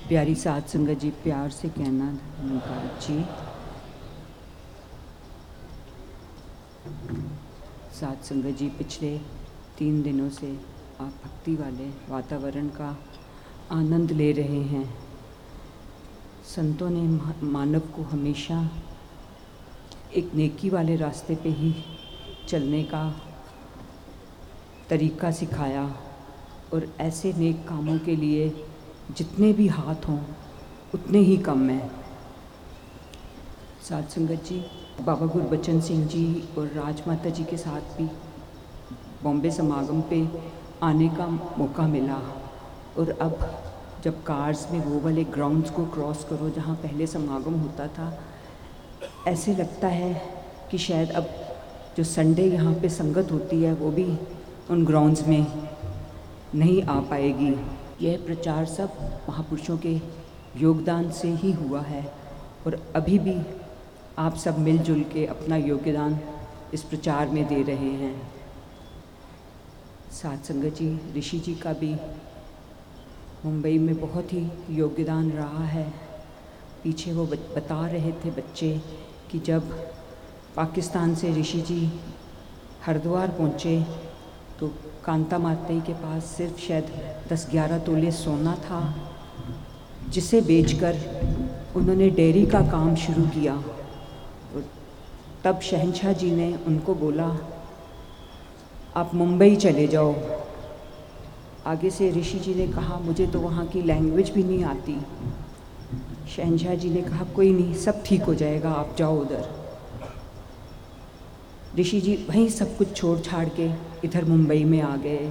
प्यारी साध संगत जी, प्यार से कहना निकाल जी। साध संगत जी, पिछले 3 दिनों से आप भक्ति वाले वातावरण का आनंद ले रहे हैं। संतों ने मानव को हमेशा एक नेकी वाले रास्ते पे ही चलने का तरीका सिखाया और ऐसे नेक कामों के लिए जितने भी हाथ हों उतने ही कम हैं। साध संगत जी, बाबा गुरबचन सिंह जी और राजमाता जी के साथ भी बॉम्बे समागम पे आने का मौका मिला और अब जब कार्स में वो वाले ग्राउंड्स को क्रॉस करो जहाँ पहले समागम होता था, ऐसे लगता है कि शायद अब जो संडे यहाँ पे संगत होती है वो भी उन ग्राउंड्स में नहीं आ पाएगी। यह प्रचार सब महापुरुषों के योगदान से ही हुआ है और अभी भी आप सब मिलजुल के अपना योगदान इस प्रचार में दे रहे हैं। साध संगत जी, ऋषि जी का भी मुंबई में बहुत ही योगदान रहा है। पीछे वो बता रहे थे बच्चे कि जब पाकिस्तान से ऋषि जी हरिद्वार पहुँचे तो कांता माता के पास सिर्फ शायद 10-11 तोले सोना था, जिसे बेचकर उन्होंने डेयरी का काम शुरू किया। और तब शहंशाह जी ने उनको बोला, आप मुंबई चले जाओ। आगे से ऋषि जी ने कहा, मुझे तो वहाँ की लैंग्वेज भी नहीं आती। शहंशाह जी ने कहा, कोई नहीं, सब ठीक हो जाएगा, आप जाओ उधर। ऋषि जी वहीं सब कुछ छोड़ छाड़ के इधर मुंबई में आ गए।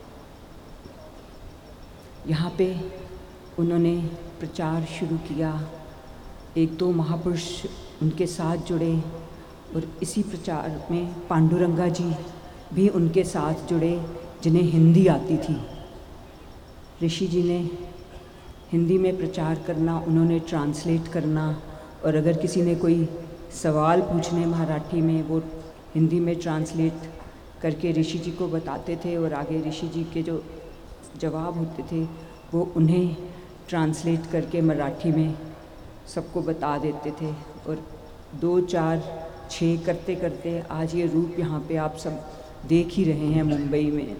यहाँ पे उन्होंने प्रचार शुरू किया। 1-2 महापुरुष उनके साथ जुड़े और इसी प्रचार में पांडुरंगा जी भी उनके साथ जुड़े, जिन्हें हिंदी आती थी। ऋषि जी ने हिंदी में प्रचार करना, उन्होंने ट्रांसलेट करना, और अगर किसी ने कोई सवाल पूछने मराठी में, वो हिंदी में ट्रांसलेट करके ऋषि जी को बताते थे और आगे ऋषि जी के जो जवाब होते थे वो उन्हें ट्रांसलेट करके मराठी में सबको बता देते थे। और 2, 4, 6 करते करते आज ये रूप यहाँ पे आप सब देख ही रहे हैं मुंबई में।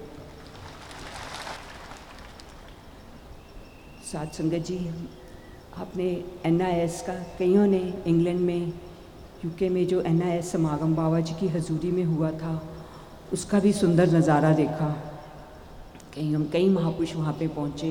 साध संगत जी, आपने NIS का, कईयों ने इंग्लैंड में, UK में जो NIS समागम बाबा जी की हजूरी में हुआ था, उसका भी सुंदर नज़ारा देखा। कई महापुरुष वहाँ पे पहुँचे।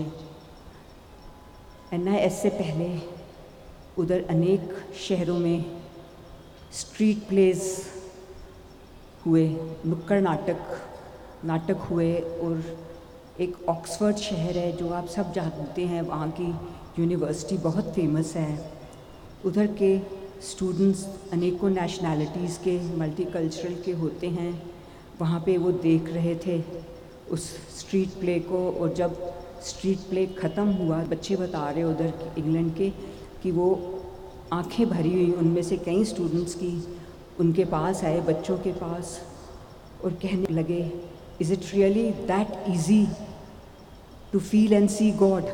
NIS से पहले उधर अनेक शहरों में स्ट्रीट प्लेस हुए, नुक्कड़ नाटक हुए। और एक ऑक्सफोर्ड शहर है जो आप सब जानते हैं, वहाँ की यूनिवर्सिटी बहुत फेमस है। उधर के स्टूडेंट्स अनेकों नेशनैलिटीज़ के, मल्टीकल्चरल के होते हैं। वहाँ पे वो देख रहे थे उस स्ट्रीट प्ले को, और जब स्ट्रीट प्ले ख़त्म हुआ, बच्चे बता रहे उधर इंग्लैंड के कि वो आंखें भरी हुई उनमें से कई स्टूडेंट्स की उनके पास आए, बच्चों के पास, और कहने लगे, is it really that easy to feel and see God?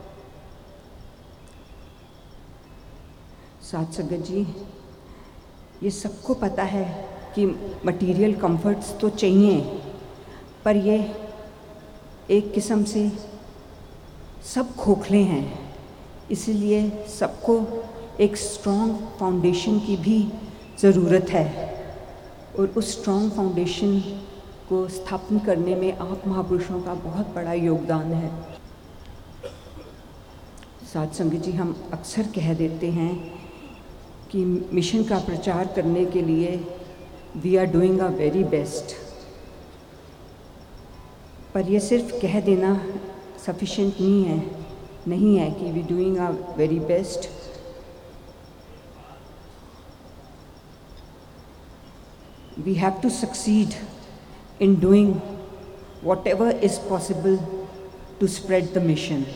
साध संगत जी, ये सबको पता है कि मटेरियल कंफर्ट्स तो चाहिए, पर ये एक किस्म से सब खोखले हैं। इसलिए सबको एक स्ट्रॉन्ग फाउंडेशन की भी ज़रूरत है, और उस स्ट्रॉन्ग फाउंडेशन को स्थापन करने में आप महापुरुषों का बहुत बड़ा योगदान है। साध संगत जी, हम अक्सर कह देते हैं कि मिशन का प्रचार करने के लिए we are doing a very best, पर ये सिर्फ कह देना सफिशिएंट नहीं है कि we doing a very best. We have to succeed in doing whatever is possible to spread the mission.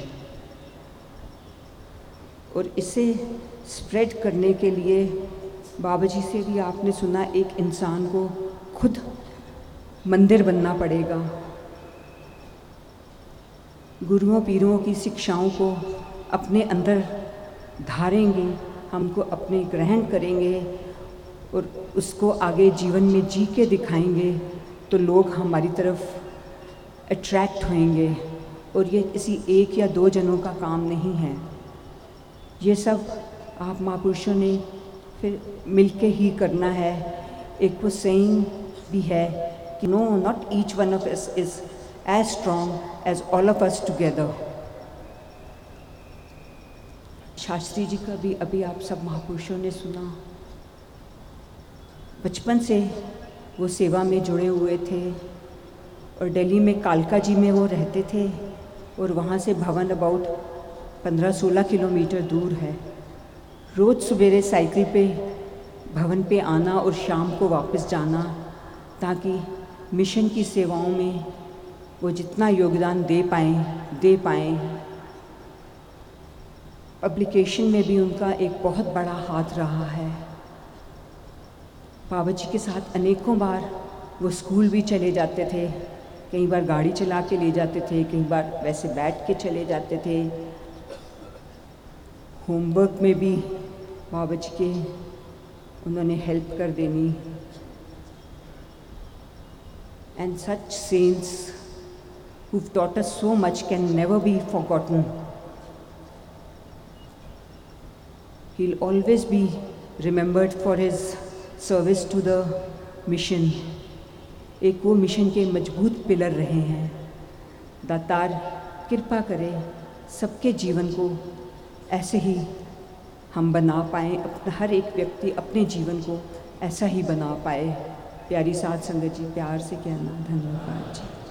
और इसे स्प्रेड करने के लिए बाबा जी से भी आपने सुना, एक इंसान को खुद मंदिर बनना पड़ेगा। गुरुओं पीरों की शिक्षाओं को अपने अंदर धारेंगे, हमको अपने ग्रहण करेंगे और उसको आगे जीवन में जी के दिखाएंगे, तो लोग हमारी तरफ अट्रैक्ट होंगे। और ये किसी एक या दो जनों का काम नहीं है, ये सब आप महापुरुषों ने फिर मिलके ही करना है। एक वो सेइंग भी है कि no, not each one of us is as strong as all of us together. Shastri ji का भी अभी आप सब महापुरुषों ने सुना। बचपन से वो सेवा में जुड़े हुए थे और दिल्ली में कालका जी में वो रहते थे और वहाँ से भवन अबाउट 15-16 किलोमीटर दूर है। रोज़ सवेरे साइकिल पे भवन पे आना और शाम को वापस जाना, ताकि मिशन की सेवाओं में वो जितना योगदान दे पाएँ। पब्लिकेशन में भी उनका एक बहुत बड़ा हाथ रहा है। बाबा जी के साथ अनेकों बार वो स्कूल भी चले जाते थे, कई बार गाड़ी चला के ले जाते थे, कई बार वैसे बैठ के चले जाते थे। होमवर्क में भी बाबा जी के उन्होंने हेल्प कर देनी। And such saints who've taught us so much can never be forgotten. He'll always be remembered for his service to the mission. एक वो मिशन के मजबूत पिलर रहे हैं। दातार कृपा करे सबके जीवन को ऐसे ही हम बना पाएँ, अपना हर एक व्यक्ति अपने जीवन को ऐसा ही बना पाए। प्यारी साध संगत जी, प्यार से कहना धन्यवाद जी।